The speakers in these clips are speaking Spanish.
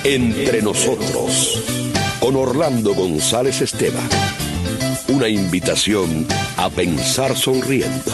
Entre nosotros, con Orlando González Esteban. Una invitación a pensar sonriendo.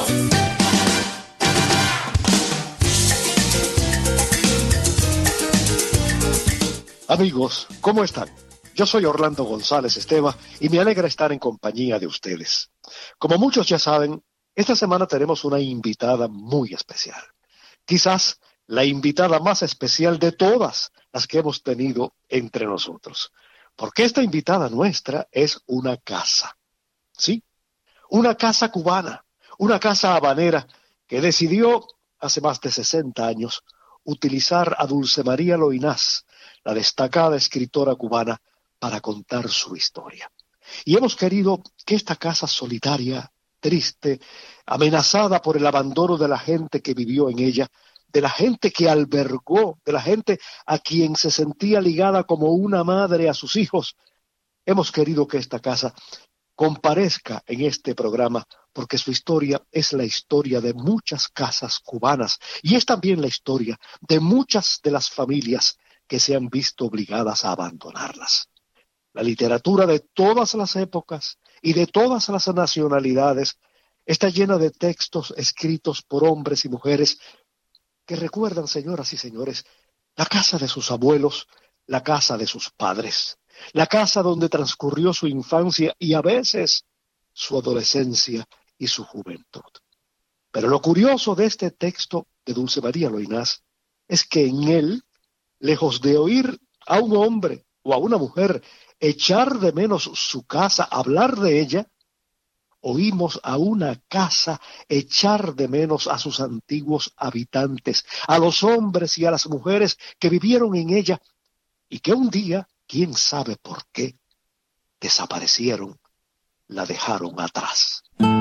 Amigos, ¿cómo están? Yo soy Orlando González Esteban y me alegra estar en compañía de ustedes. Como muchos ya saben, esta semana tenemos una invitada muy especial. Quizás la invitada más especial de todas las que hemos tenido entre nosotros. Porque esta invitada nuestra es una casa. Sí, una casa cubana, una casa habanera que decidió hace más de 60 años utilizar a Dulce María Loynaz, la destacada escritora cubana, para contar su historia. Y hemos querido que esta casa solitaria, triste, amenazada por el abandono de la gente que vivió en ella, de la gente que albergó, de la gente a quien se sentía ligada como una madre a sus hijos, hemos querido que esta casa comparezca en este programa porque su historia es la historia de muchas casas cubanas y es también la historia de muchas de las familias que se han visto obligadas a abandonarlas. La literatura de todas las épocas y de todas las nacionalidades está llena de textos escritos por hombres y mujeres que recuerdan, señoras y señores, la casa de sus abuelos, la casa de sus padres, la casa donde transcurrió su infancia y a veces su adolescencia y su juventud. Pero lo curioso de este texto de Dulce María Loynaz es que en él, lejos de oír a un hombre o a una mujer echar de menos su casa, hablar de ella, oímos a una casa echar de menos a sus antiguos habitantes, a los hombres y a las mujeres que vivieron en ella y que un día, quién sabe por qué, desaparecieron, la dejaron atrás.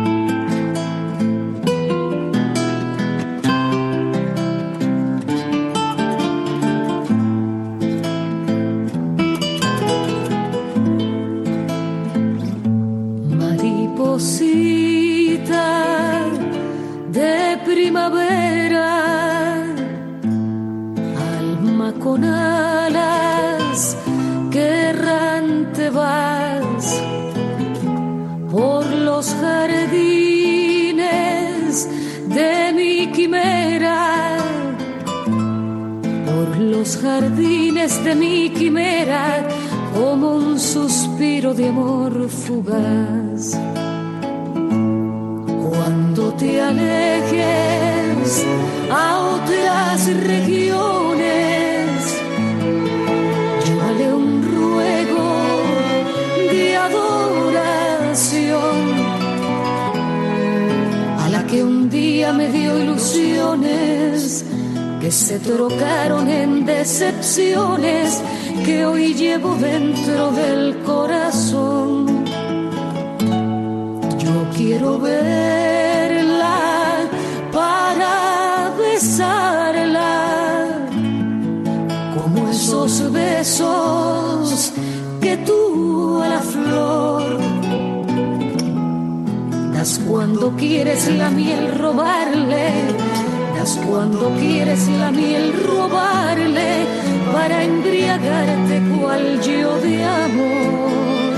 Mariposita de primavera, alma con alas que errante vas por los jardines de mi quimera, por los jardines de mi quimera, como un suspiro de amor fugaz. Cuando te alejes a otras regiones, llévale un ruego de adoración a la que un día me dio ilusiones que se trocaron en decepciones que hoy llevo dentro del corazón. Yo quiero verla para besarla, como esos besos que tú a la flor das cuando quieres la miel robarle, das cuando quieres la miel robarle, para embriagarte cual yo de amor.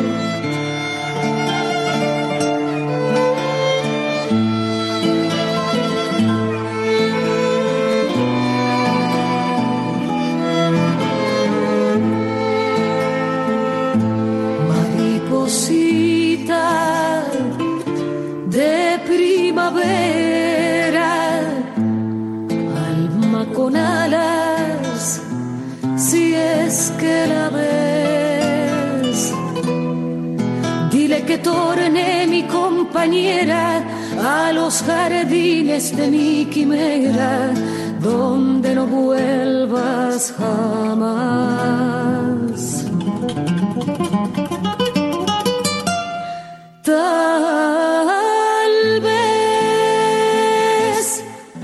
Mariposita de primavera, alma con alas, si es que la ves, dile que torne mi compañera a los jardines de mi quimera, donde no vuelvas jamás. Tal vez.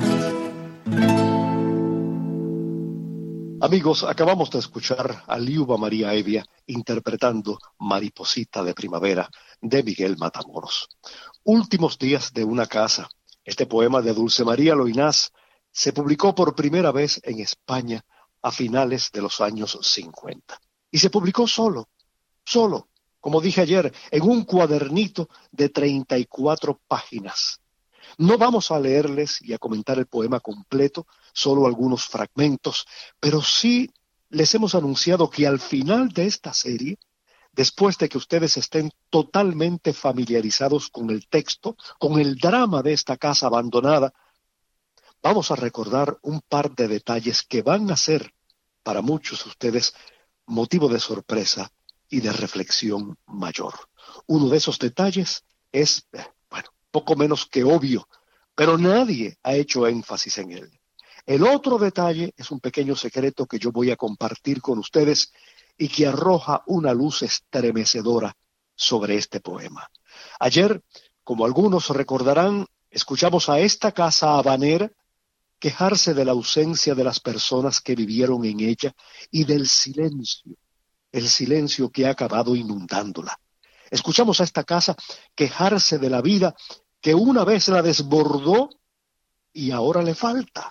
Amigos, acabamos de escuchar a Liuba María Evia interpretando Mariposita de Primavera de Miguel Matamoros. Últimos días de una casa. Este poema de Dulce María Loynaz se publicó por primera vez en España a finales de los años 50. Y se publicó solo, como dije ayer, en un cuadernito de 34 páginas. No vamos a leerles y a comentar el poema completo, solo algunos fragmentos, pero sí les hemos anunciado que al final de esta serie, después de que ustedes estén totalmente familiarizados con el texto, con el drama de esta casa abandonada, vamos a recordar un par de detalles que van a ser, para muchos de ustedes, motivo de sorpresa y de reflexión mayor. Uno de esos detalles es, poco menos que obvio, pero nadie ha hecho énfasis en él. El otro detalle es un pequeño secreto que yo voy a compartir con ustedes y que arroja una luz estremecedora sobre este poema. Ayer, como algunos recordarán, escuchamos a esta casa habanera quejarse de la ausencia de las personas que vivieron en ella y del silencio, el silencio que ha acabado inundándola. Escuchamos a esta casa quejarse de la vida que una vez la desbordó y ahora le falta.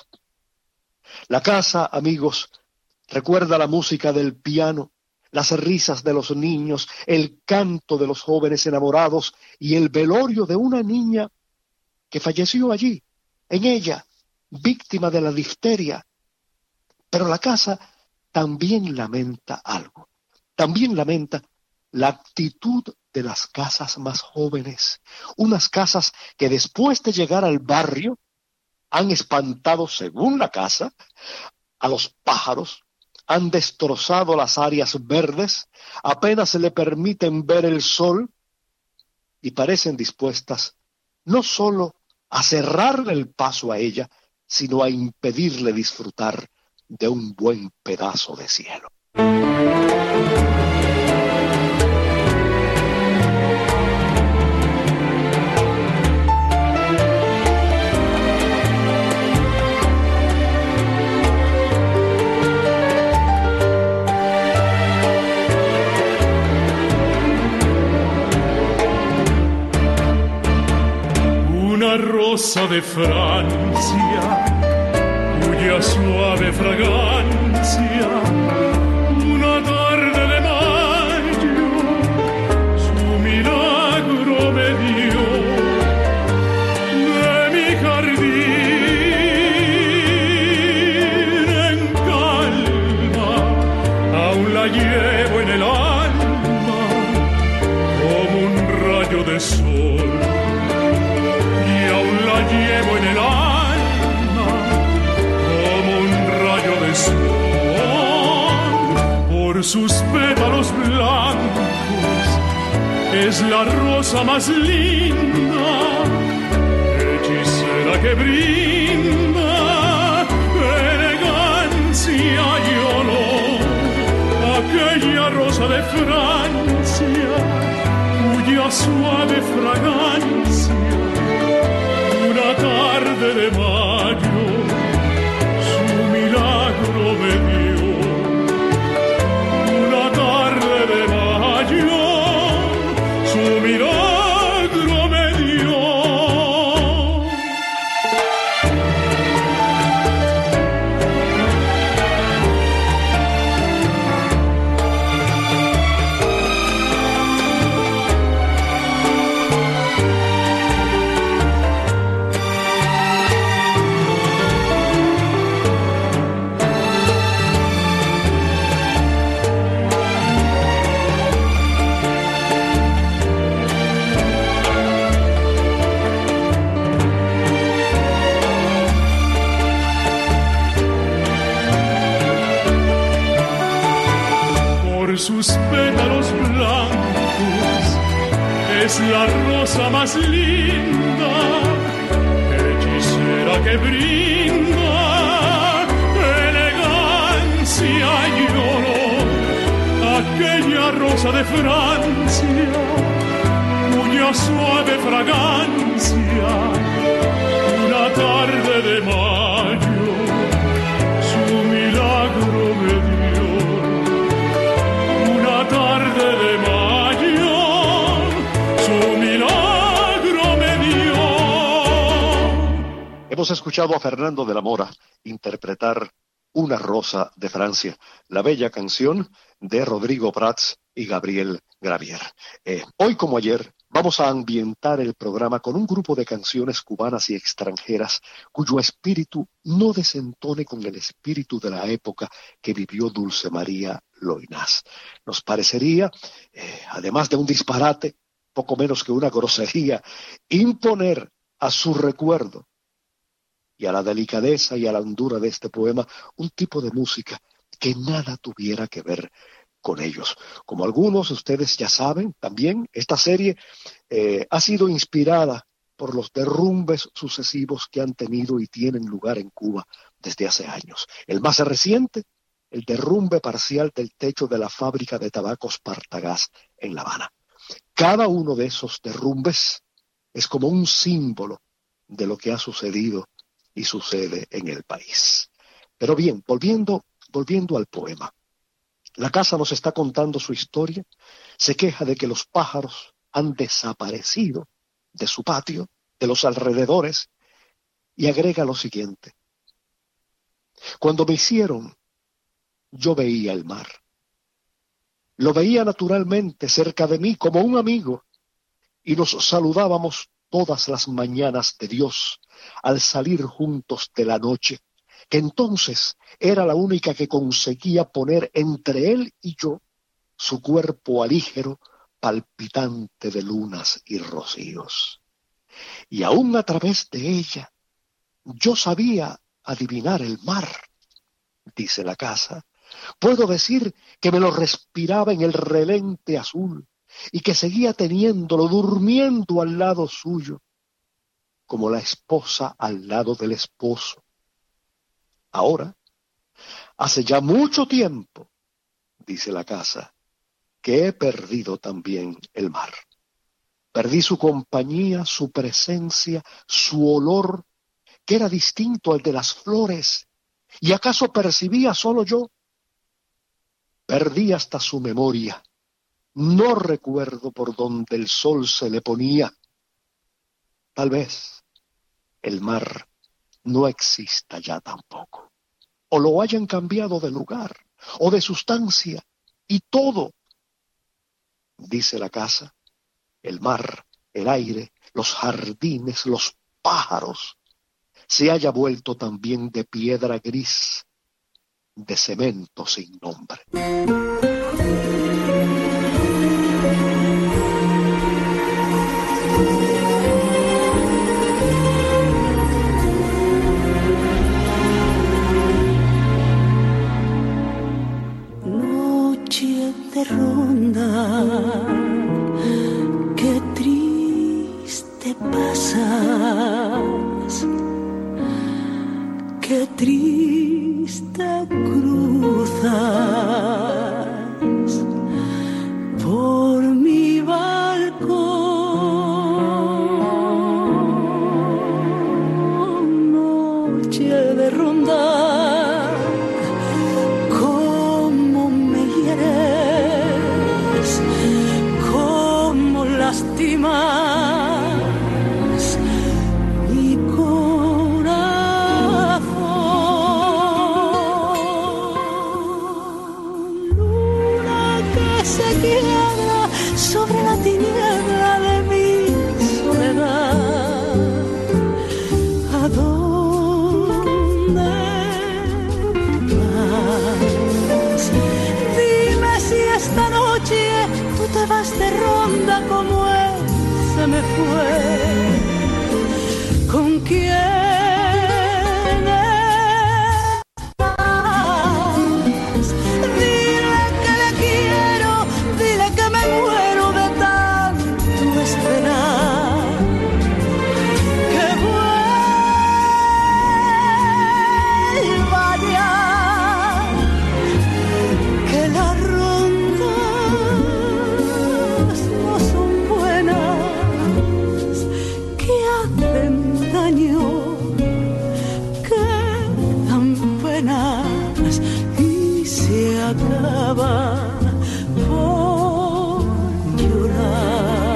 La casa, amigos, recuerda la música del piano, las risas de los niños, el canto de los jóvenes enamorados y el velorio de una niña que falleció allí, en ella, víctima de la difteria. Pero la casa también lamenta algo. También lamenta la actitud de las casas más jóvenes. Unas casas que después de llegar al barrio han espantado, según la casa, a los pájaros, han destrozado las áreas verdes, apenas se le permiten ver el sol y parecen dispuestas no solo a cerrarle el paso a ella, sino a impedirle disfrutar de un buen pedazo de cielo. Una rosa de Francia, cuya suave fragancia, una tarde de mayo, su milagro me dio. De mi jardín en calma, aún la llevo en el alma, como un rayo de sol. Llevo en el alma como un rayo de sol. Por sus pétalos blancos es la rosa más linda, hechicera que brinda elegancia y olor. Aquella rosa de Francia, cuya suave fragancia una tarde de mayo su milagro me dio. Una tarde de mayo su milagro me dio. Sus pétalos blancos es la rosa más linda, hechicera que brinda elegancia y olor. Aquella rosa de Francia, cuya suave fragancia una tarde de mayo su milagro me dio. Tarde de mayo, su milagro me dio. Hemos escuchado a Fernando de la Mora interpretar Una rosa de Francia, la bella canción de Rodrigo Prats y Gabriel Gravier. Hoy como ayer vamos a ambientar el programa con un grupo de canciones cubanas y extranjeras cuyo espíritu no desentone con el espíritu de la época que vivió Dulce María Loynaz. Nos parecería, además de un disparate, poco menos que una grosería, imponer a su recuerdo y a la delicadeza y a la hondura de este poema un tipo de música que nada tuviera que ver con ellos. Como algunos de ustedes ya saben, también esta serie ha sido inspirada por los derrumbes sucesivos que han tenido y tienen lugar en Cuba desde hace años. El más reciente, el derrumbe parcial del techo de la fábrica de tabacos Partagás en La Habana. Cada uno de esos derrumbes es como un símbolo de lo que ha sucedido y sucede en el país. Pero bien, volviendo al poema. La casa nos está contando su historia, se queja de que los pájaros han desaparecido de su patio, de los alrededores, y agrega lo siguiente. Cuando me hicieron, yo veía el mar. Lo veía naturalmente cerca de mí como un amigo, y nos saludábamos todas las mañanas de Dios al salir juntos de la noche, que entonces era la única que conseguía poner entre él y yo su cuerpo alígero, palpitante de lunas y rocíos. Y aún a través de ella yo sabía adivinar el mar, dice la casa. Puedo decir que me lo respiraba en el relente azul y que seguía teniéndolo durmiendo al lado suyo, como la esposa al lado del esposo. Ahora, hace ya mucho tiempo, dice la casa, que he perdido también el mar. Perdí su compañía, su presencia, su olor, que era distinto al de las flores, y acaso percibía solo yo. Perdí hasta su memoria. No recuerdo por dónde el sol se le ponía. Tal vez el mar no exista ya tampoco, o lo hayan cambiado de lugar, o de sustancia, y todo, dice la casa, el mar, el aire, los jardines, los pájaros, se haya vuelto también de piedra gris, de cemento sin nombre. Noche de ronda, qué triste pasas, qué triste cruzas por mi balcón. Noche de ronda, cómo me hieres, cómo lastimas mi corazón. Luna que se quiebra sobre la tiniebla de mi soledad. ¿A dónde vas? Dime si esta noche tú te vas de ronda como él se me fue. ¿Con quién estás? Dile que le quiero, dile que me muero de tanto esperar. Que vuelva ya, que las rondas no son buenas, que hacen daño, que dan penas y se acaba por llorar.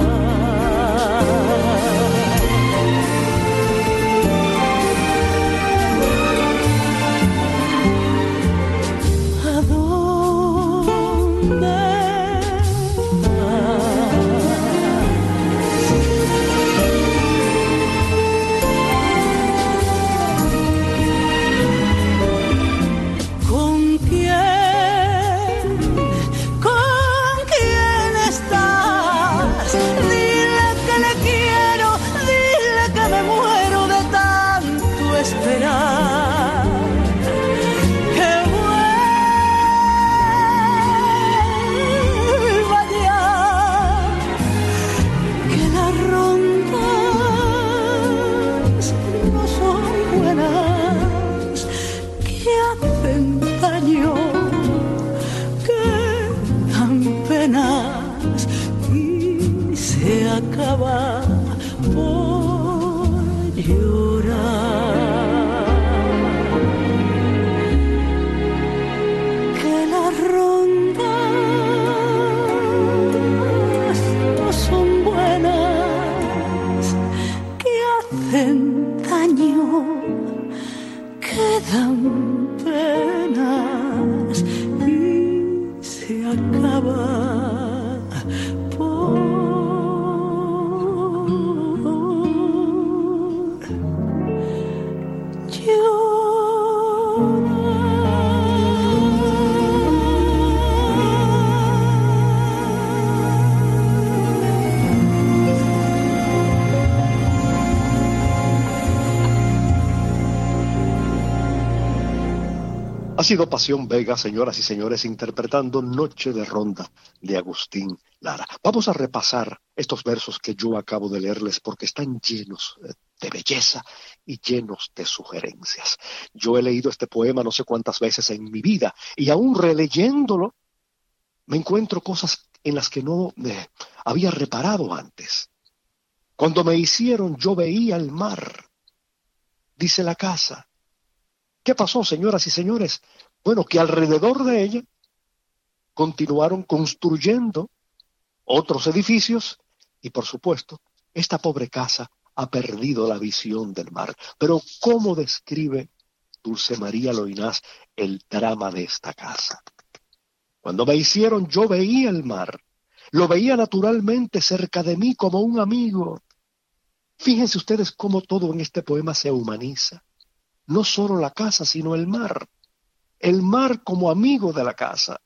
rondas no son buenas, que hacen daño, que dan penas y se acaba por Ha sido Pasión Vega, señoras y señores, interpretando Noche de Ronda de Agustín Lara. Vamos a repasar estos versos que yo acabo de leerles porque están llenos de belleza y llenos de sugerencias. Yo he leído este poema no sé cuántas veces en mi vida y aún releyéndolo me encuentro cosas en las que no había reparado antes. Cuando me hicieron yo veía el mar, dice la casa. ¿Qué pasó, señoras y señores? Bueno, que alrededor de ella continuaron construyendo otros edificios y, por supuesto, esta pobre casa ha perdido la visión del mar. Pero ¿cómo describe Dulce María Loinás el drama de esta casa? Cuando me hicieron, yo veía el mar. Lo veía naturalmente cerca de mí como un amigo. Fíjense ustedes cómo todo en este poema se humaniza. No solo la casa, sino el mar. El mar como amigo de la casa.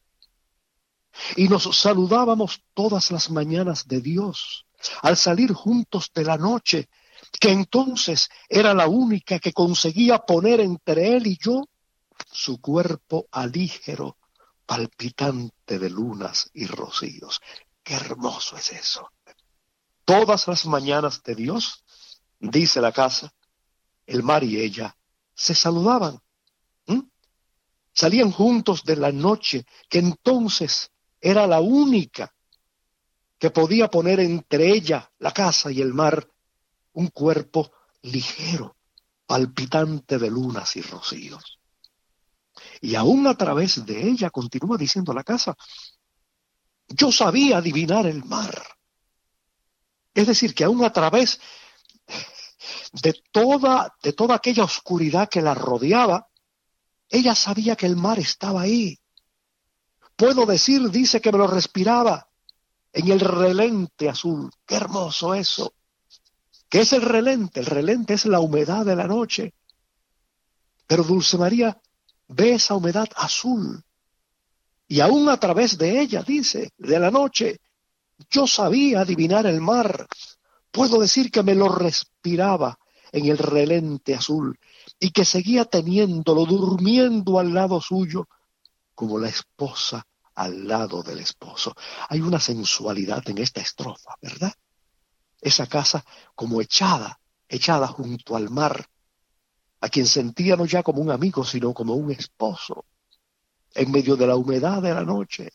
Y nos saludábamos todas las mañanas de Dios, al salir juntos de la noche, que entonces era la única que conseguía poner entre él y yo su cuerpo alígero, palpitante de lunas y rocíos. ¡Qué hermoso es eso! Todas las mañanas de Dios, dice la casa, el mar y ella se saludaban. Salían juntos de la noche, que entonces era la única que podía poner entre ella, la casa y el mar, un cuerpo ligero, palpitante de lunas y rocíos. Y aún a través de ella, continúa diciendo la casa, yo sabía adivinar el mar. Es decir, que aún a través de toda aquella oscuridad que la rodeaba, ella sabía que el mar estaba ahí. Puedo decir, dice, que me lo respiraba en el relente azul. ¡Qué hermoso eso! ¿Qué es el relente? El relente es la humedad de la noche. Pero Dulce María ve esa humedad azul. Y aún a través de ella, dice, de la noche, yo sabía adivinar el mar. Puedo decir que me lo respiraba en el relente azul y que seguía teniéndolo, durmiendo al lado suyo, como la esposa al lado del esposo. Hay una sensualidad en esta estrofa, ¿verdad? Esa casa como echada junto al mar, a quien sentía no ya como un amigo, sino como un esposo, en medio de la humedad de la noche.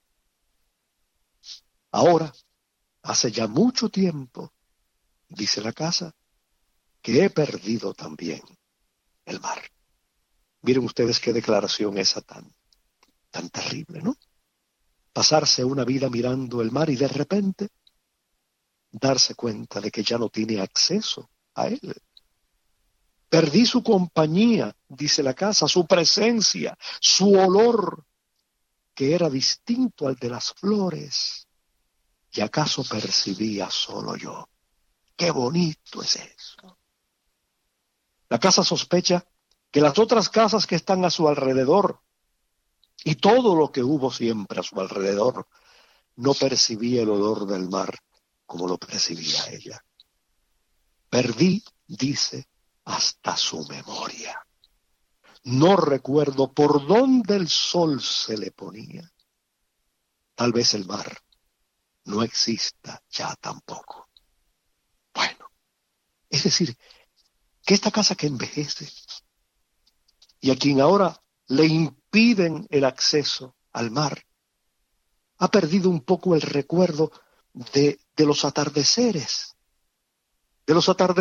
Ahora, hace ya mucho tiempo, dice la casa, que he perdido también el mar. Miren ustedes qué declaración esa tan terrible, ¿no? Pasarse una vida mirando el mar y de repente darse cuenta de que ya no tiene acceso a él. Perdí su compañía, dice la casa, su presencia, su olor, que era distinto al de las flores. ¿Y acaso percibía solo yo? ¡Qué bonito es eso! La casa sospecha que las otras casas que están a su alrededor y todo lo que hubo siempre a su alrededor no percibía el olor del mar como lo percibía ella. Perdí, dice, hasta su memoria. No recuerdo por dónde el sol se le ponía. Tal vez el mar no exista ya tampoco. Bueno, es decir, que esta casa que envejece y a quien ahora le impiden el acceso al mar, ha perdido un poco el recuerdo de los atardeceres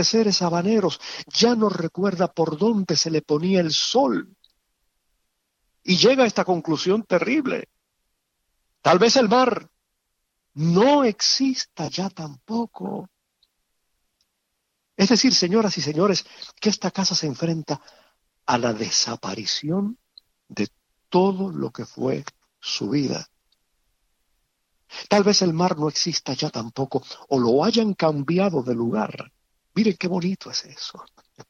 habaneros. Ya no recuerda por dónde se le ponía el sol. y llega a esta conclusión terrible. Tal vez el mar no exista ya tampoco. Es decir, señoras y señores, que esta casa se enfrenta a la desaparición de todo lo que fue su vida. Tal vez el mar no exista ya tampoco, o lo hayan cambiado de lugar. Miren qué bonito es eso.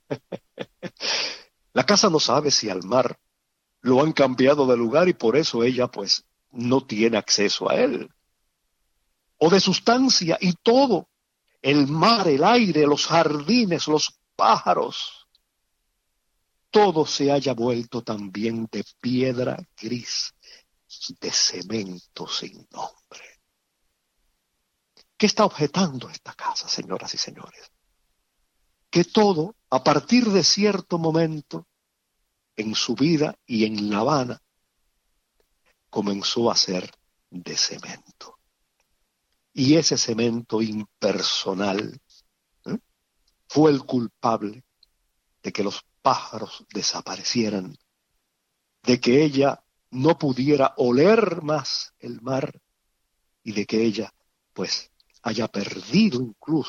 La casa no sabe si al mar lo han cambiado de lugar y por eso ella pues no tiene acceso a él. O de sustancia y todo. El mar, el aire, los jardines, los pájaros. Todo se haya vuelto también de piedra gris, de cemento sin nombre. ¿Qué está objetando esta casa, señoras y señores? Que todo, a partir de cierto momento, en su vida y en La Habana, comenzó a ser de cemento. Y ese cemento impersonal fue el culpable de que los pájaros desaparecieran, de que ella no pudiera oler más el mar y de que ella, pues, haya perdido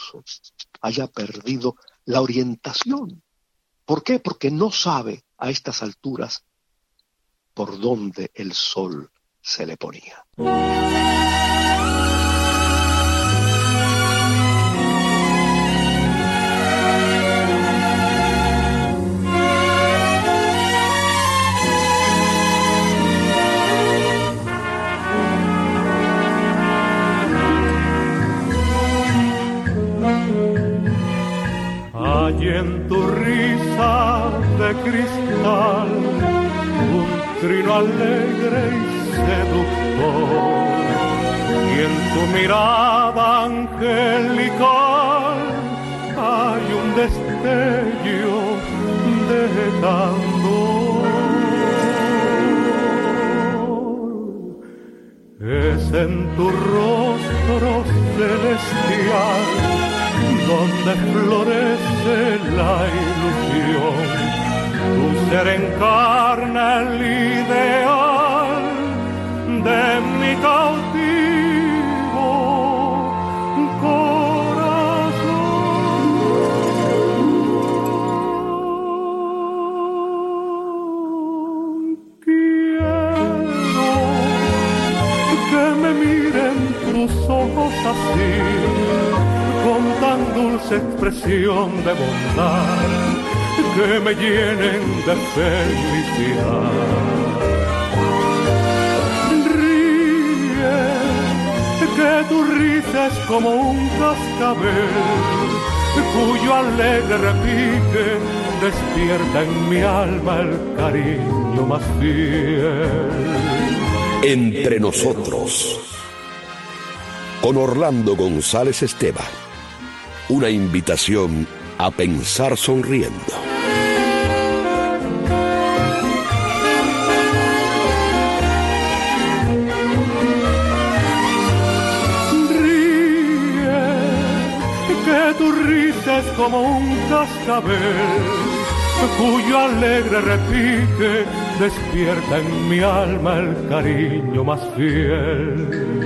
la orientación. ¿Por qué? Porque no sabe a estas alturas por dónde el sol se le ponía. Hay en tu risa de cristal un trino alegre y seductor, y en tu mirada angelical hay un destello de candor. Es en tu rostro celestial donde florece la ilusión, tu ser encarna el ideal de mi cautivo corazón. Quiero que me miren tus ojos así, con tan dulce expresión de bondad, que me llenen de felicidad. Ríe, que tu risa es como un cascabel, cuyo alegre pique despierta en mi alma el cariño más fiel. Entre nosotros, con Orlando González Esteban. Una invitación a pensar sonriendo. Ríe, que tu risa es como un cascabel, cuyo alegre repique despierta en mi alma el cariño más fiel.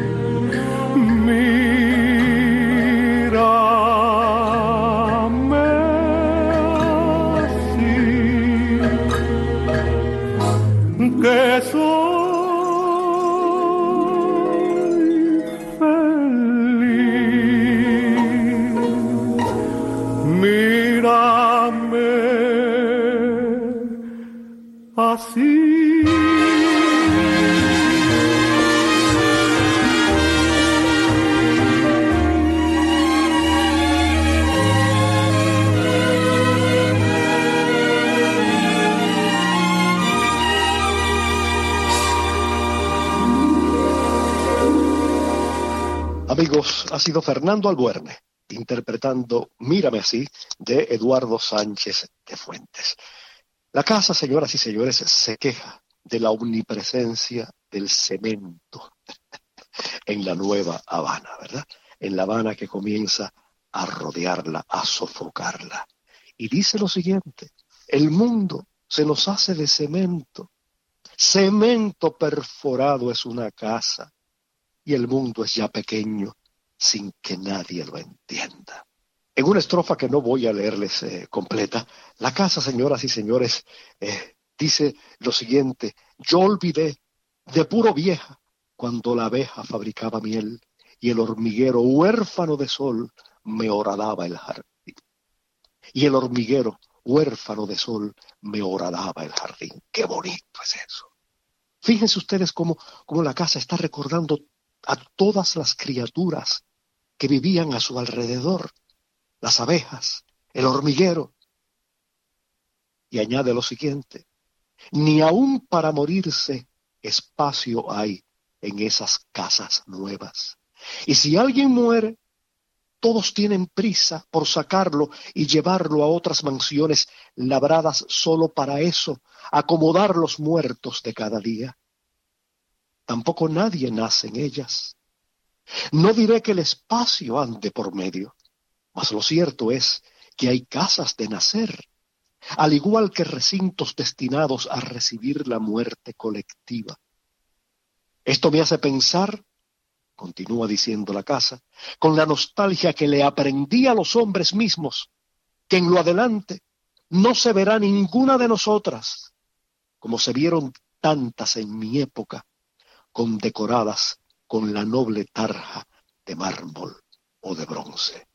Mírame así, que soy feliz. Mírame así. Amigos, ha sido Fernando Albuerne interpretando Mírame así de Eduardo Sánchez de Fuentes. La casa, señoras y señores, se queja de la omnipresencia del cemento en la Nueva Habana, ¿verdad? En La Habana que comienza a rodearla, a sofocarla. Y dice lo siguiente: el mundo se nos hace de cemento Cemento perforado es una casa y el mundo es ya pequeño sin que nadie lo entienda. En una estrofa que no voy a leerles completa, la casa, señoras y señores, dice lo siguiente: yo olvidé de puro vieja cuando la abeja fabricaba miel y el hormiguero huérfano de sol me horadaba el jardín. Y el hormiguero huérfano de sol me horadaba el jardín. ¡Qué bonito es eso! Fíjense ustedes cómo la casa está recordando a todas las criaturas que vivían a su alrededor, las abejas, el hormiguero. Y añade lo siguiente: ni aún para morirse espacio hay en esas casas nuevas. Y si alguien muere, todos tienen prisa por sacarlo y llevarlo a otras mansiones labradas solo para eso, acomodar los muertos de cada día. Tampoco nadie nace en ellas. No diré que el espacio ande por medio, mas lo cierto es que hay casas de nacer, al igual que recintos destinados a recibir la muerte colectiva. Esto me hace pensar, continúa diciendo la casa, con la nostalgia que le aprendí a los hombres mismos, que en lo adelante no se verá ninguna de nosotras, como se vieron tantas en mi época, condecoradas con la noble tarja de mármol o de bronce.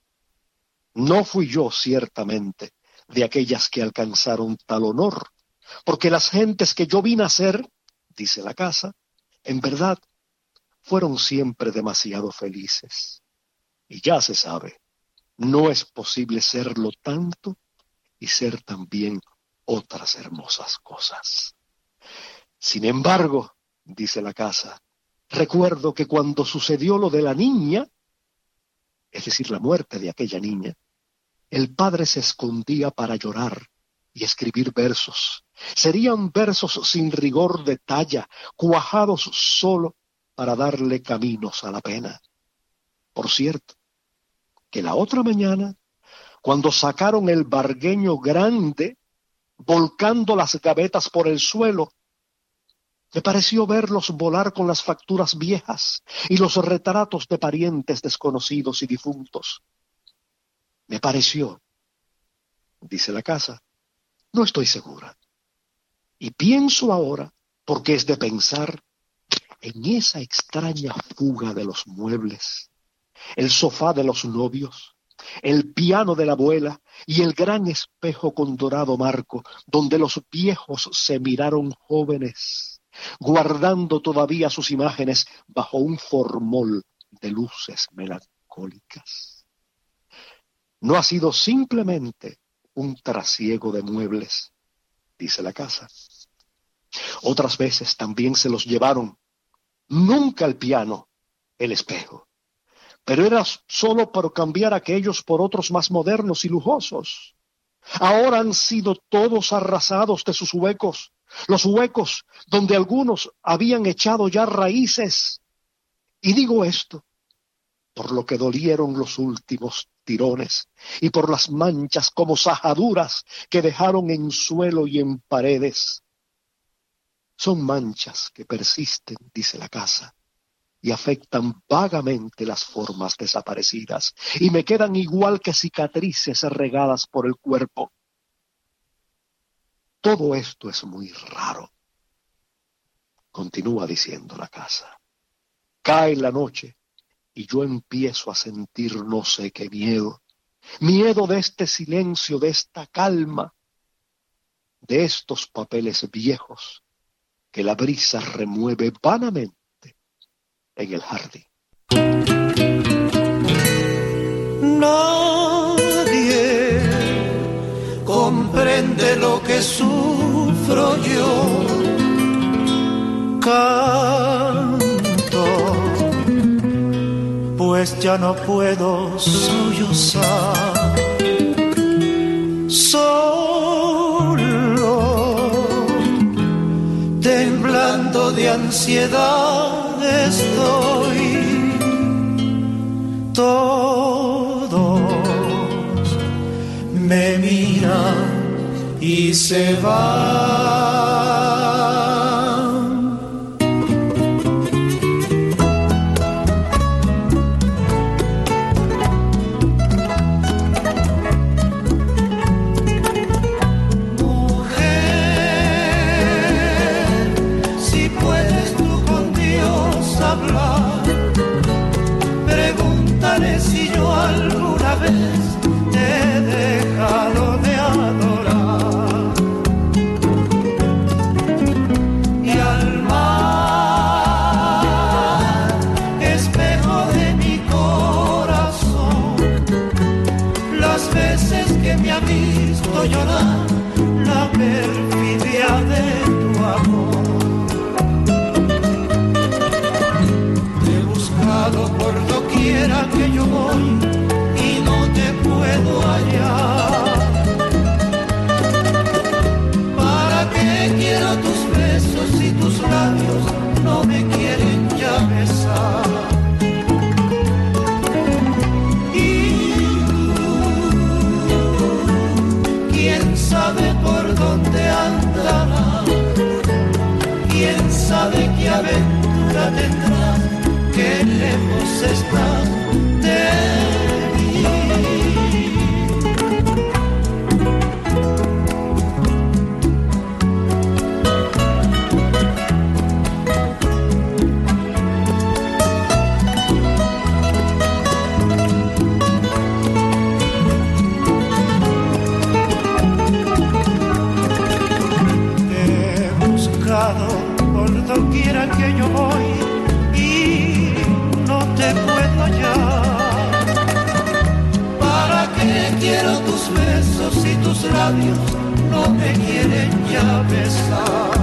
No fui yo, ciertamente, de aquellas que alcanzaron tal honor, porque las gentes que yo vi nacer, dice la casa, en verdad, fueron siempre demasiado felices. Y ya se sabe, no es posible serlo tanto y ser también otras hermosas cosas. Sin embargo, dice la casa, recuerdo que cuando sucedió lo de la niña, es decir, la muerte de aquella niña, el padre se escondía para llorar y escribir versos. Serían versos sin rigor de talla, cuajados solo para darle caminos a la pena. Por cierto, que la otra mañana, cuando sacaron el vargueño grande, volcando las gavetas por el suelo, me pareció verlos volar con las facturas viejas y los retratos de parientes desconocidos y difuntos. Me pareció, dice la casa, no estoy segura. Y pienso ahora, porque es de pensar, en esa extraña fuga de los muebles, el sofá de los novios, el piano de la abuela y el gran espejo con dorado marco, donde los viejos se miraron jóvenes, guardando todavía sus imágenes bajo un formol de luces melancólicas. No ha sido simplemente un trasiego de muebles, dice la casa. Otras veces también se los llevaron, nunca el piano, el espejo, pero era solo por cambiar aquellos por otros más modernos y lujosos. Ahora han sido todos arrasados de sus huecos, los huecos donde algunos habían echado ya raíces. Y digo esto por lo que dolieron los últimos tirones y por las manchas como sajaduras que dejaron en suelo y en paredes. Son manchas que persisten, dice la casa, y afectan vagamente las formas desaparecidas, y me quedan igual que cicatrices regadas por el cuerpo. Todo esto es muy raro, continúa diciendo la casa. Cae la noche y yo empiezo a sentir no sé qué miedo, miedo de este silencio, de esta calma, de estos papeles viejos que la brisa remueve vanamente en el jardín. Nadie comprende lo que sufro yo. Canto, pues ya no puedo sollozar. Temblando de ansiedad estoy, todos me miran y se van. por doquiera que yo voy y no te puedo hallar. ¿Para qué quiero tus besos si tus labios no me quieren ya besar? ¿Quién sabe por dónde andará? ¿Quién sabe qué aventura tendrás? ¿Qué lejos estás de mí? Por doquiera que yo voy y no te puedo hallar. ¿Para qué quiero tus besos si tus labios no me quieren ya besar?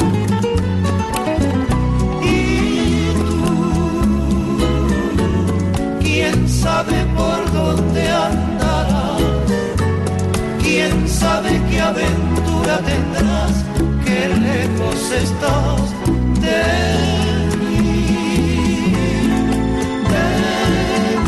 Y tú, ¿quién sabe por dónde andarás? ¿Quién sabe qué aventura tendrás? Qué lejos estás de mí, de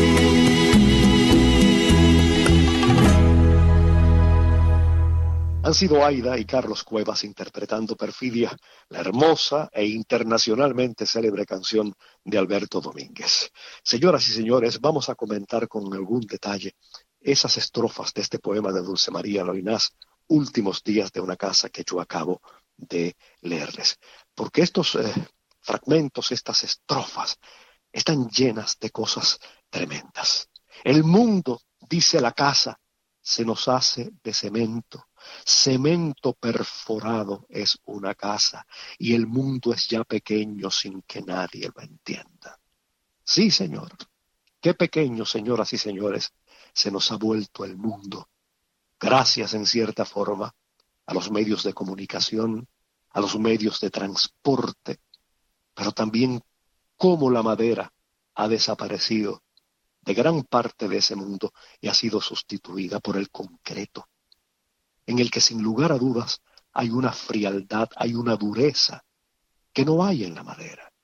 Han sido Aida y Carlos Cuevas interpretando Perfidia, la hermosa e internacionalmente célebre canción de Alberto Domínguez. Señoras y señores, vamos a comentar con algún detalle esas estrofas de este poema de Dulce María Loinás, Últimos días de una casa, que yo acabo de leerles. Porque estos fragmentos, estas estrofas, están llenas de cosas tremendas. El mundo, dice la casa, se nos hace de cemento. Cemento perforado es una casa, y el mundo es ya pequeño sin que nadie lo entienda. Sí, señor, qué pequeño, señoras y señores, se nos ha vuelto el mundo. Gracias, en cierta forma, a los medios de comunicación, a los medios de transporte, pero también cómo la madera ha desaparecido de gran parte de ese mundo y ha sido sustituida por el concreto, en el que sin lugar a dudas hay una frialdad, hay una dureza que no hay en la madera.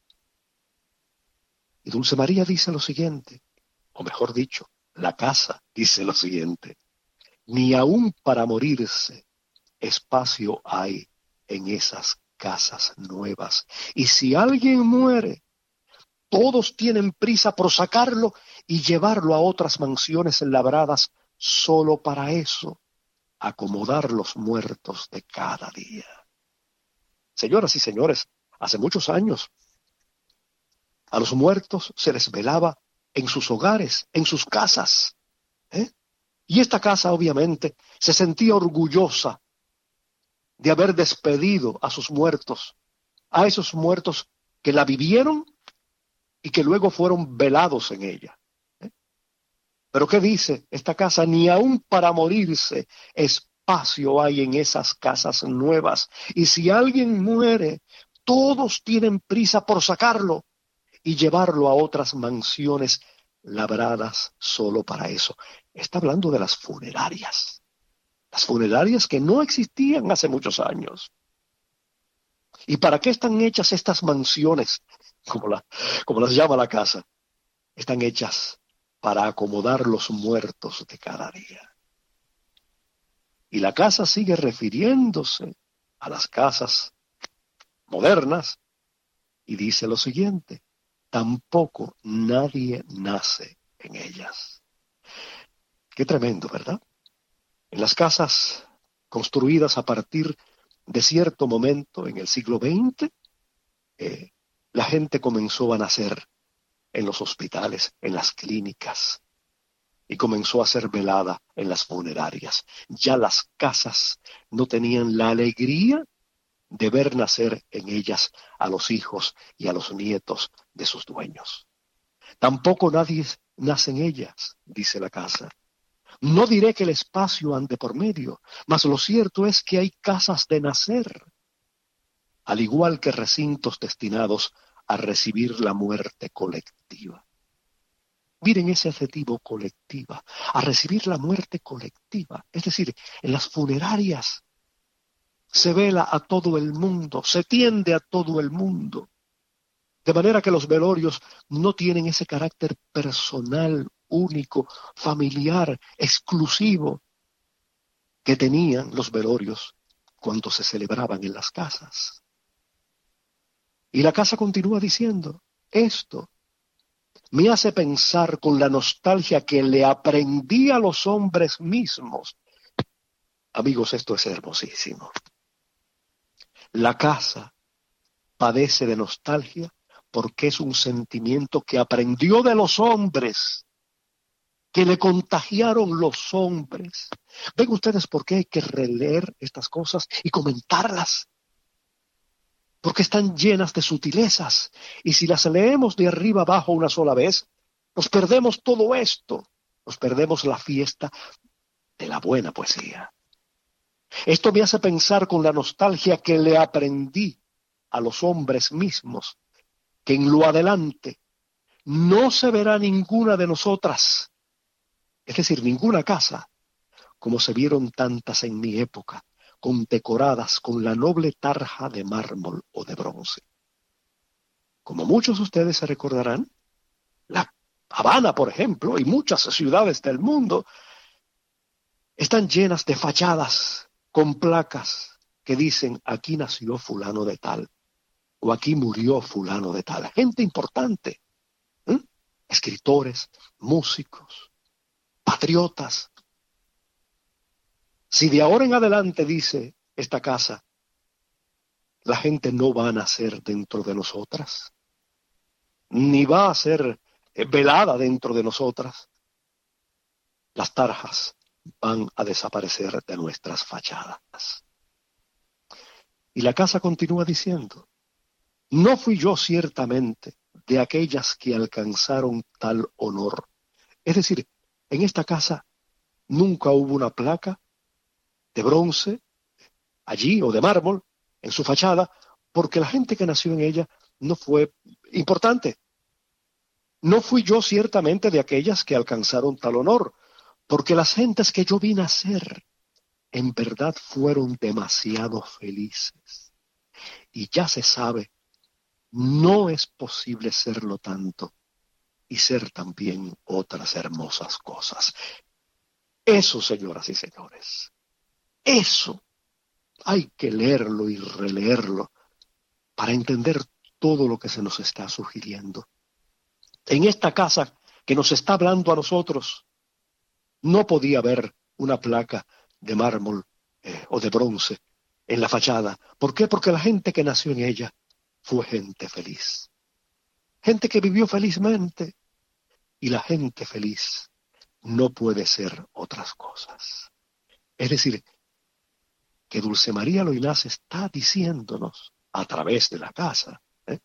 Y Dulce María dice lo siguiente, o mejor dicho, la casa dice lo siguiente: ni aún para morirse espacio hay en esas casas nuevas. Y si alguien muere, todos tienen prisa por sacarlo y llevarlo a otras mansiones labradas solo para eso, acomodar los muertos de cada día. Señoras y señores, hace muchos años a los muertos se les velaba en sus hogares, en sus casas, Y esta casa, obviamente, se sentía orgullosa de haber despedido a sus muertos, a esos muertos que la vivieron y que luego fueron velados en ella. Pero ¿qué dice esta casa? Ni aún para morirse espacio hay en esas casas nuevas. Y si alguien muere, todos tienen prisa por sacarlo y llevarlo a otras mansiones labradas solo para eso. Está hablando de las funerarias que no existían hace muchos años. ¿Y para qué están hechas estas mansiones, como las llama la casa? Están hechas para acomodar los muertos de cada día. Y la casa sigue refiriéndose a las casas modernas y dice lo siguiente: tampoco nadie nace en ellas. Qué tremendo, ¿verdad? En las casas construidas a partir de cierto momento en el siglo XX, la gente comenzó a nacer en los hospitales, en las clínicas, y comenzó a ser velada en las funerarias. Ya las casas no tenían la alegría de ver nacer en ellas a los hijos y a los nietos de sus dueños. Tampoco nadie nace en ellas, dice la casa. No diré que el espacio ande por medio, mas lo cierto es que hay casas de nacer, al igual que recintos destinados a recibir la muerte colectiva. Miren ese adjetivo, colectiva, a recibir la muerte colectiva. Es decir, en las funerarias se vela a todo el mundo, se tiende a todo el mundo. De manera que los velorios no tienen ese carácter personal, único, familiar, exclusivo que tenían los velorios cuando se celebraban en las casas. Y la casa continúa diciendo, esto me hace pensar con la nostalgia que le aprendí a los hombres mismos. Amigos, esto es hermosísimo. La casa padece de nostalgia porque es un sentimiento que aprendió de los hombres, que le contagiaron los hombres. ¿Ven ustedes por qué hay que releer estas cosas y comentarlas? Porque están llenas de sutilezas, y si las leemos de arriba abajo una sola vez, nos perdemos todo esto, nos perdemos la fiesta de la buena poesía. Esto me hace pensar con la nostalgia que le aprendí a los hombres mismos, que en lo adelante no se verá ninguna de nosotras, es decir, ninguna casa, como se vieron tantas en mi época, condecoradas con la noble tarja de mármol o de bronce. Como muchos de ustedes se recordarán, la Habana, por ejemplo, y muchas ciudades del mundo están llenas de fachadas con placas que dicen aquí nació fulano de tal o aquí murió fulano de tal. Gente importante, escritores, músicos, patriotas. Si de ahora en adelante, dice esta casa, la gente no va a nacer dentro de nosotras, ni va a ser velada dentro de nosotras, las tarjas van a desaparecer de nuestras fachadas. Y la casa continúa diciendo, no fui yo ciertamente de aquellas que alcanzaron tal honor. Es decir, en esta casa nunca hubo una placa de bronce allí o de mármol en su fachada, porque la gente que nació en ella no fue importante. No fui yo ciertamente de aquellas que alcanzaron tal honor, porque las gentes que yo vi nacer en verdad fueron demasiado felices. Y ya se sabe, no es posible serlo tanto y ser también otras hermosas cosas. Eso, señoras y señores, eso hay que leerlo y releerlo para entender todo lo que se nos está sugiriendo. En esta casa que nos está hablando a nosotros, no podía haber una placa de mármol o de bronce en la fachada. ¿Por qué? Porque la gente que nació en ella fue gente feliz. Gente que vivió felizmente. Y la gente feliz no puede ser otras cosas. Es decir, que Dulce María Loynaz está diciéndonos, a través de la casa,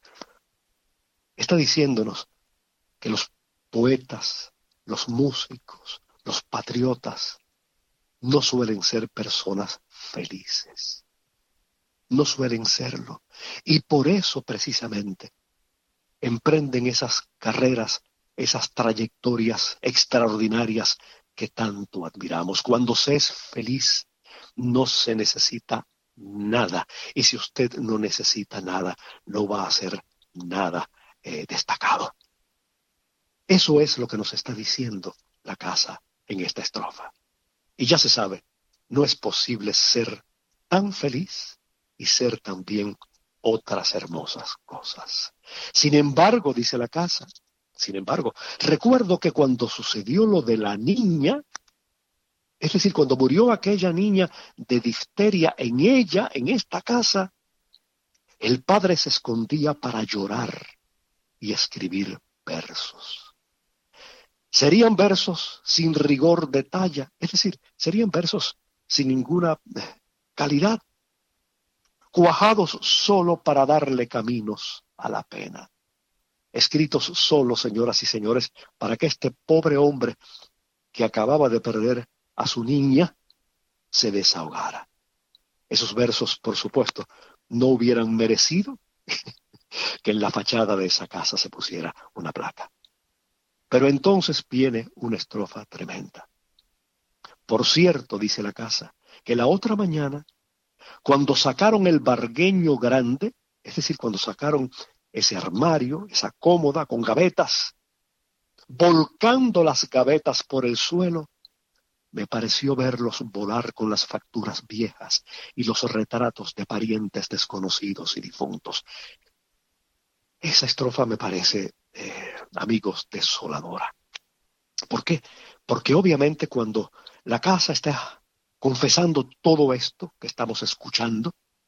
está diciéndonos que los poetas, los músicos, los patriotas, no suelen ser personas felices. No suelen serlo. Y por eso, precisamente, emprenden esas carreras, esas trayectorias extraordinarias que tanto admiramos. Cuando se es feliz, no se necesita nada. Y si usted no necesita nada, no va a hacer nada destacado. Eso es lo que nos está diciendo la casa en esta estrofa. Y ya se sabe, no es posible ser tan feliz y ser también otras hermosas cosas. Sin embargo, dice la casa, recuerdo que cuando sucedió lo de la niña, es decir, cuando murió aquella niña de difteria en ella, en esta casa, el padre se escondía para llorar y escribir versos. Serían versos sin rigor de talla, es decir, serían versos sin ninguna calidad, cuajados solo para darle caminos a la pena, escritos solo, señoras y señores, para que este pobre hombre que acababa de perder a su niña se desahogara. Esos versos, por supuesto, no hubieran merecido que en la fachada de esa casa se pusiera una placa. Pero entonces viene una estrofa tremenda. Por cierto, dice la casa, que la otra mañana, cuando sacaron el vargueño grande, es decir, cuando sacaron ese armario, esa cómoda con gavetas, volcando las gavetas por el suelo, me pareció verlos volar con las facturas viejas y los retratos de parientes desconocidos y difuntos. Esa estrofa me parece, amigos, desoladora. ¿Por qué? Porque obviamente cuando la casa está confesando todo esto que estamos escuchando,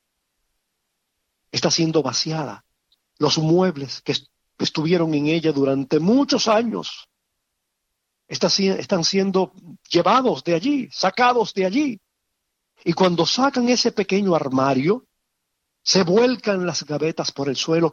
está siendo vaciada. Los muebles que estuvieron en ella durante muchos años están siendo llevados de allí, sacados de allí. Y cuando sacan ese pequeño armario, se vuelcan las gavetas por el suelo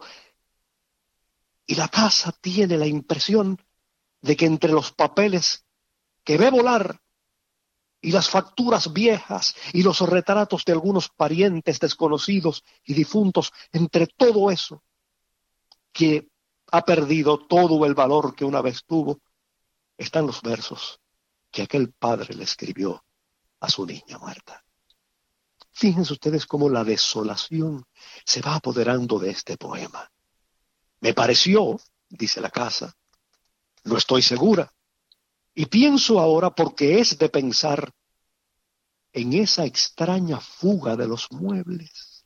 y la casa tiene la impresión de que entre los papeles que ve volar y las facturas viejas y los retratos de algunos parientes desconocidos y difuntos, entre todo eso que ha perdido todo el valor que una vez tuvo, están los versos que aquel padre le escribió a su niña muerta. Fíjense ustedes cómo la desolación se va apoderando de este poema. Me pareció, dice la casa, no estoy segura, y pienso ahora porque es de pensar en esa extraña fuga de los muebles.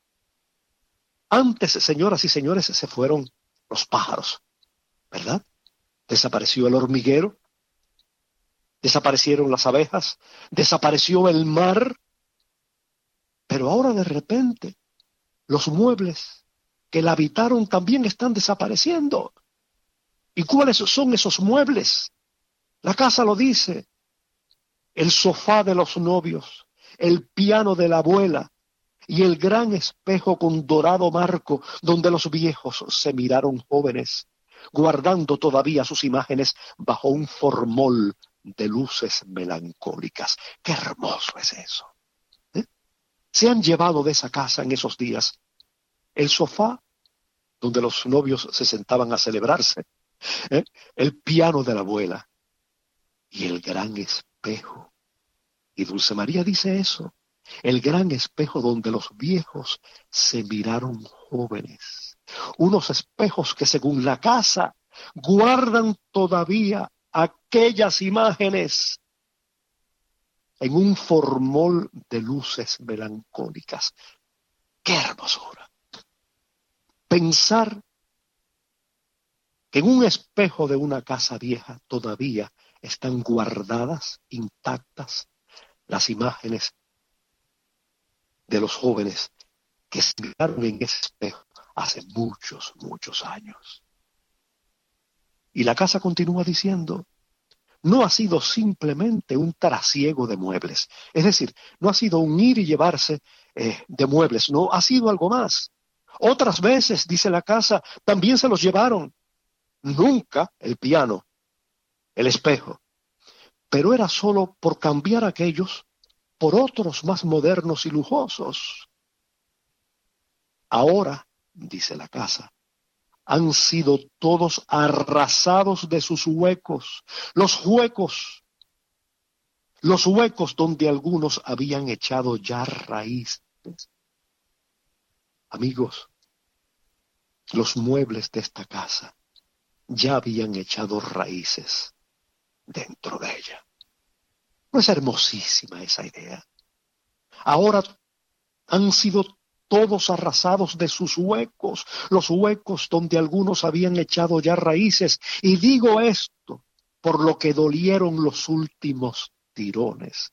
Antes, señoras y señores, se fueron los pájaros, ¿verdad? Desapareció el hormiguero, desaparecieron las abejas, desapareció el mar, pero ahora de repente los muebles que la habitaron también están desapareciendo. ¿Y cuáles son esos muebles? La casa lo dice: el sofá de los novios, el piano de la abuela y el gran espejo con dorado marco donde los viejos se miraron jóvenes, guardando todavía sus imágenes bajo un formol de luces melancólicas. ¡Qué hermoso es eso! Se han llevado de esa casa en esos días el sofá donde los novios se sentaban a celebrarse, el piano de la abuela y el gran espejo. Y Dulce María dice eso, el gran espejo donde los viejos se miraron jóvenes. Unos espejos que según la casa guardan todavía aquellas imágenes en un formol de luces melancólicas. ¡Qué hermosura! Pensar que en un espejo de una casa vieja todavía están guardadas, intactas, las imágenes de los jóvenes que se miraron en ese espejo hace muchos, muchos años. Y la casa continúa diciendo: no ha sido simplemente un trasiego de muebles, es decir, no ha sido un ir y llevarse de muebles, no, ha sido algo más. Otras veces, dice la casa, también se los llevaron. Nunca el piano, el espejo, pero era solo por cambiar aquellos por otros más modernos y lujosos. Ahora, dice la casa, han sido todos arrasados de sus huecos, los huecos donde algunos habían echado ya raíces. Amigos, los muebles de esta casa ya habían echado raíces dentro de ella. ¿No es hermosísima esa idea? Ahora han sido todos arrasados de sus huecos, los huecos donde algunos habían echado ya raíces. Y digo esto por lo que dolieron los últimos tirones.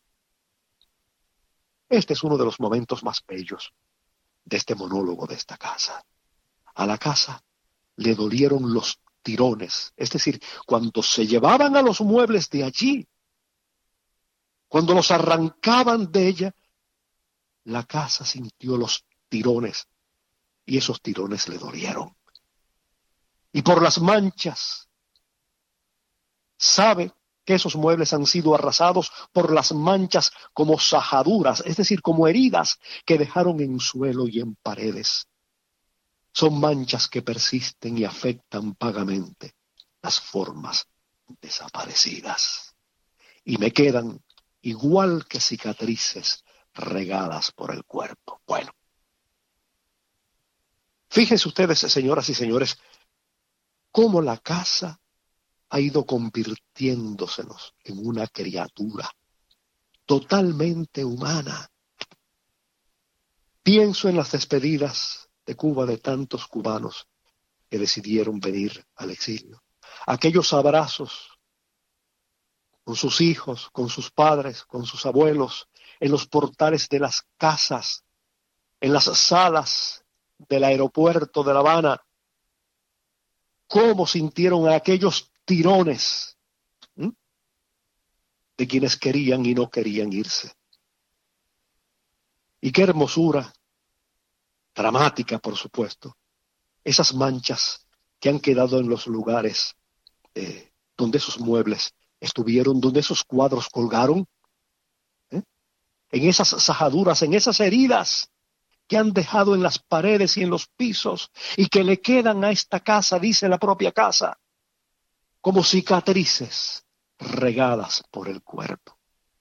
Este es uno de los momentos más bellos de este monólogo de esta casa. A la casa le dolieron los tirones, es decir, cuando se llevaban a los muebles de allí, cuando los arrancaban de ella, la casa sintió los tirones y esos tirones le dolieron. Y por las manchas, sabe que esos muebles han sido arrasados por las manchas como sajaduras, es decir, como heridas que dejaron en suelo y en paredes. Son manchas que persisten y afectan vagamente las formas desaparecidas y me quedan igual que cicatrices regadas por el cuerpo. Bueno, fíjense ustedes, señoras y señores, cómo la casa ha ido convirtiéndosenos en una criatura totalmente humana. Pienso en las despedidas de Cuba de tantos cubanos que decidieron venir al exilio. Aquellos abrazos con sus hijos, con sus padres, con sus abuelos, en los portales de las casas, en las salas del aeropuerto de La Habana. Cómo sintieron a aquellos tirones de quienes querían y no querían irse. Y qué hermosura, dramática por supuesto, esas manchas que han quedado en los lugares donde esos muebles estuvieron, donde esos cuadros colgaron, en esas sajaduras, en esas heridas que han dejado en las paredes y en los pisos y que le quedan a esta casa, dice la propia casa, como cicatrices regadas por el cuerpo.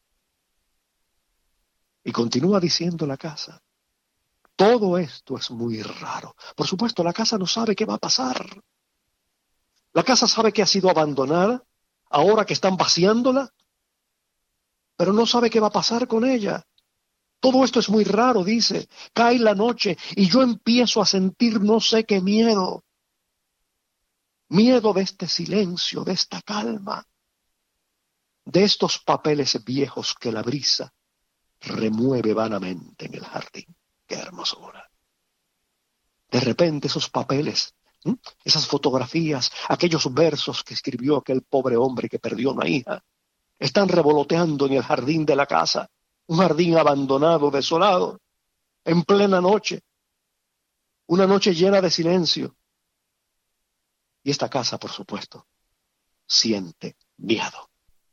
Y continúa diciendo la casa, todo esto es muy raro. Por supuesto, la casa no sabe qué va a pasar. La casa sabe que ha sido abandonada, ahora que están vaciándola, pero no sabe qué va a pasar con ella. Todo esto es muy raro, dice. Cae la noche y yo empiezo a sentir no sé qué miedo. Miedo de este silencio, de esta calma, de estos papeles viejos que la brisa remueve vanamente en el jardín. ¡Qué hermosura! De repente esos papeles, esas fotografías, aquellos versos que escribió aquel pobre hombre que perdió una hija, están revoloteando en el jardín de la casa, un jardín abandonado, desolado, en plena noche, una noche llena de silencio. Y esta casa, por supuesto, siente miedo.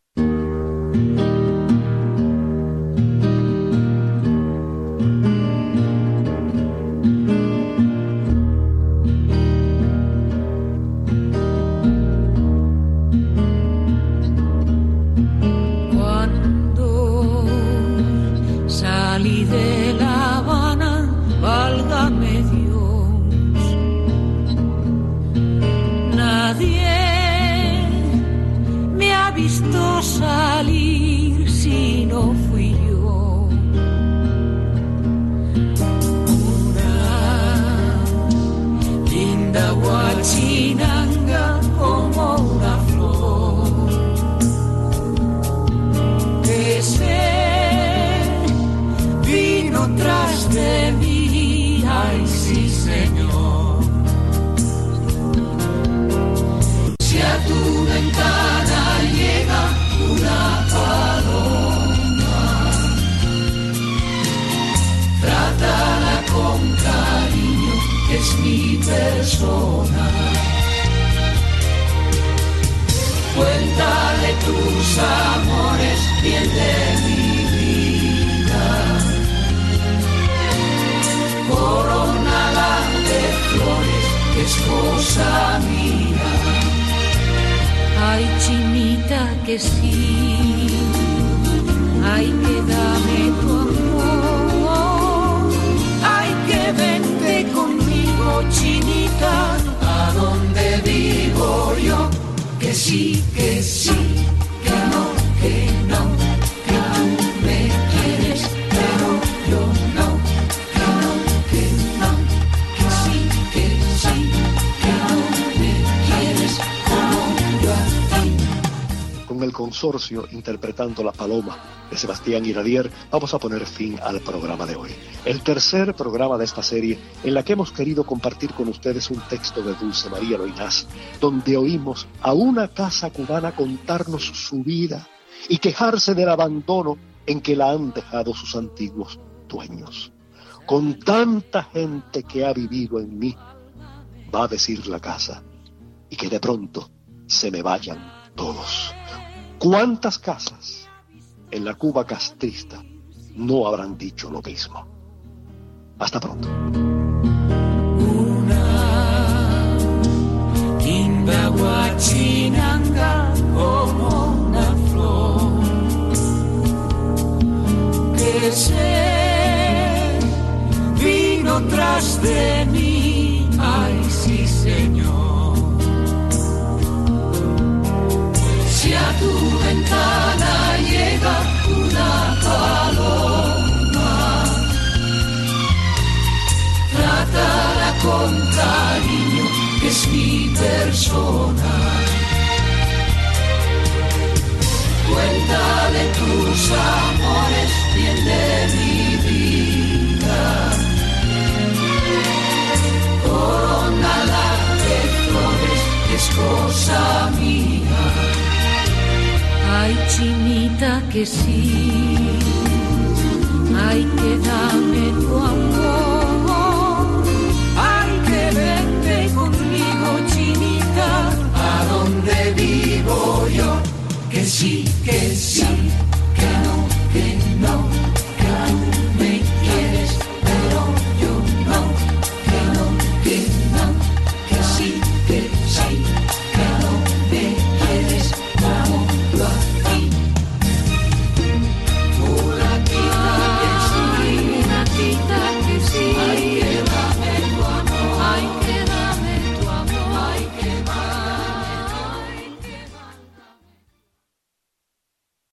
Salir si no fui yo. Una linda guachinanga como una flor que se vino tras de mí. Ay, sí, Señor. Si a tu ventana llega una paloma, trátala con cariño, que es mi persona. Cuéntale tus amores, bien de mi vida. Corónala de flores, que es cosa mía. Ay, chinita, que sí, ay, que dame tu amor, ay, que vente conmigo, chinita, a donde vivo yo, que sí, que sí, que no, que no, que tú me quieres, pero yo no, que no, que no, que sí, que no me quieres como yo a ti. Con el consorcio interpretando La Paloma de Sebastián Iradier, vamos a poner fin al programa de hoy. El tercer programa de esta serie en la que hemos querido compartir con ustedes un texto de Dulce María Loinás, donde oímos a una casa cubana contarnos su vida y quejarse del abandono en que la han dejado sus antiguos dueños. Con tanta gente que ha vivido en mí, va a decir la casa, y que de pronto se me vayan todos. ¿Cuántas casas en la Cuba castrista no habrán dicho lo mismo? Hasta pronto. Una linda guachinanga. detrás de mí, ay sí Señor. Si a tu ventana llega una paloma, trátala con cariño, que es mi persona. Cuéntale tus amores, bien de mi vida. Corónala de flores, que es cosa mía. Ay, chinita, que sí, ay, que dame tu amor.